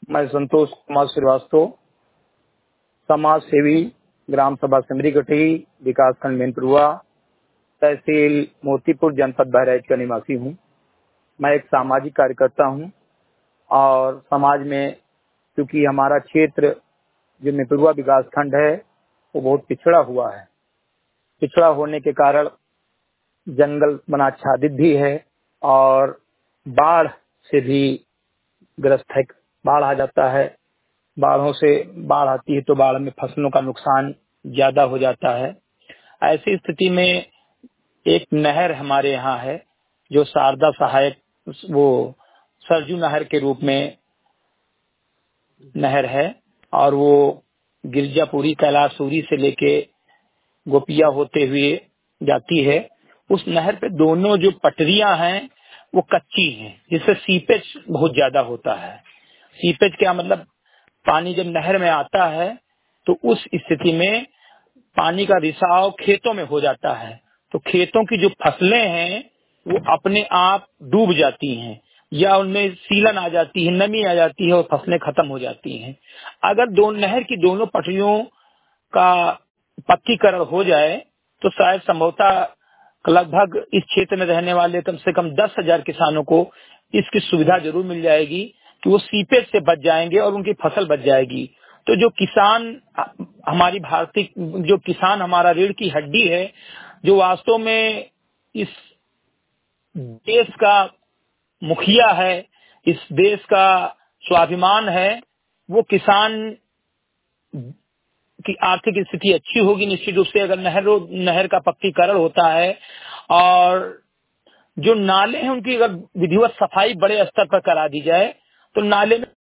मैं संतोष कुमार श्रीवास्तव, समाज सेवी, ग्राम सभा सिमरी गठी, विकास खंड मेनपुरवा, तहसील मोतीपुर, जनपद बहराइच का निवासी हूँ। मैं एक सामाजिक कार्यकर्ता हूँ और समाज में क्योंकि हमारा क्षेत्र जो मेनपुरवा विकास खंड है वो बहुत पिछड़ा हुआ है। पिछड़ा होने के कारण जंगल वनाच्छादित भी है और बाढ़ से भी ग्रस्त है। बाढ़ आ जाता है, बाढ़ आती है तो बाढ़ में फसलों का नुकसान ज्यादा हो जाता है। ऐसी स्थिति में एक नहर हमारे यहाँ है जो शारदा सहायक, वो सरजू नहर के रूप में नहर है और वो गिरजापुरी कैलाशपुरी से लेके गोपिया होते हुए जाती है। उस नहर पे दोनों जो पटरियां हैं वो कच्ची हैं, जिससे सीपेज बहुत ज्यादा होता है। सीपेज क्या मतलब, पानी जब नहर में आता है तो उस स्थिति में पानी का रिसाव खेतों में हो जाता है, तो खेतों की जो फसलें हैं वो अपने आप डूब जाती हैं या उनमें सीलन आ जाती है, नमी आ जाती है और फसलें खत्म हो जाती हैं। अगर नहर की दोनों पटरियों का पक्कीकरण हो जाए तो शायद संभवतः लगभग इस क्षेत्र में रहने वाले कम से कम 10,000 किसानों को इसकी सुविधा जरूर मिल जाएगी कि वो सीपेज से बच जाएंगे और उनकी फसल बच जाएगी। तो जो किसान हमारा रीढ़ की हड्डी है, जो वास्तव में इस देश का मुखिया है, इस देश का स्वाभिमान है, वो किसान की आर्थिक स्थिति अच्छी होगी निश्चित रूप से अगर नहर का पक्कीकरण होता है और जो नाले हैं उनकी अगर विधिवत सफाई बड़े स्तर पर करा दी जाए तो नाले में